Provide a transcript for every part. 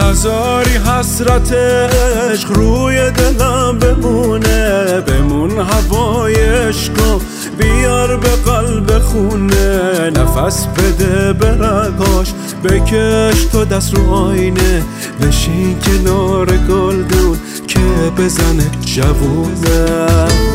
نذاری حسرت عشق روی دلم بمونه، بمون هوای عشقو بیار به قلب خونه. نفس بده به رگاش، بکش تو دست رو آینه، بشین کنار گلدون که بزنه جوونه.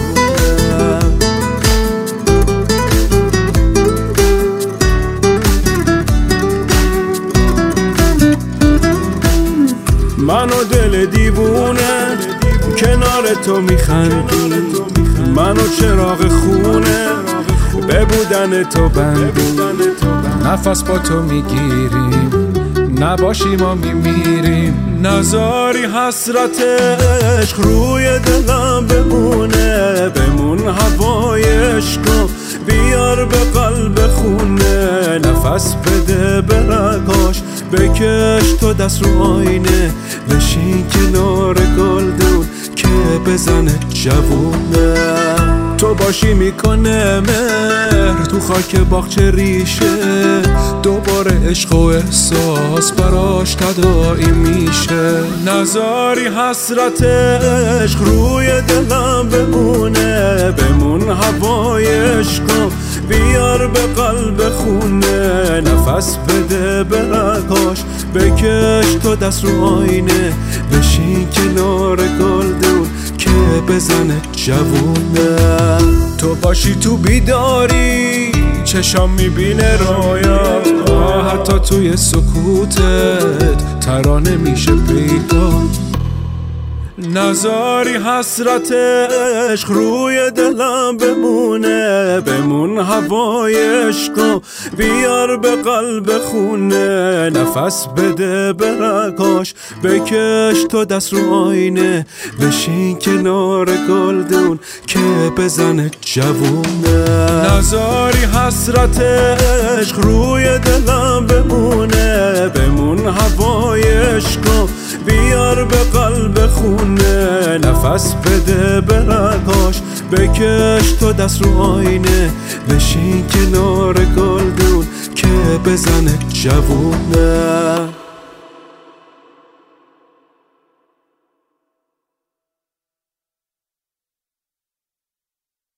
من و دل دیوونه کنار تو میخندیم، من و چراغ خونه به بودن تو بندیم. نفس با تو میگیریم، نباشی ما میمیریم. نذاری حسرت عشق روی دلم بمونه، بمون هوای عشقو بیار به قلب خونه. نفس بده به رگاش، بکش تو دست رو آینه، بشین کنار گلدون که بزنه جوونه. تو باشی میکنه مهر تو خاک باغچه ریشه، دوباره عشق و احساس براش تداعی میشه. نذاری حسرت عشق روی دلم بمونه، بمون هوای عشقو بیار به قلب خونه. نفس بده به رگاش، بکش تو دست رو آینه، بشین کنار گلدون که بزنه جوونه. تو باشی تو بیداری چشام میبینه رویا، حتی توی سکوتت ترانه میشه پیدا. نذاری حسرت عشق روی دلم بمونه، بمون هوای عشقو بیار به قلب خونه. نفس بده به رگاش، بکش تو دست رو آینه، بشین کنار گلدون که بزنه جوونه. نذاری حسرت عشق روی دلم بمونه، بمون هوای عشقو بیار به قلب خونه. نفس بده به رگاش، بکش تو دست رو آینه، بشین کنار گلدون که بزنه جوونه.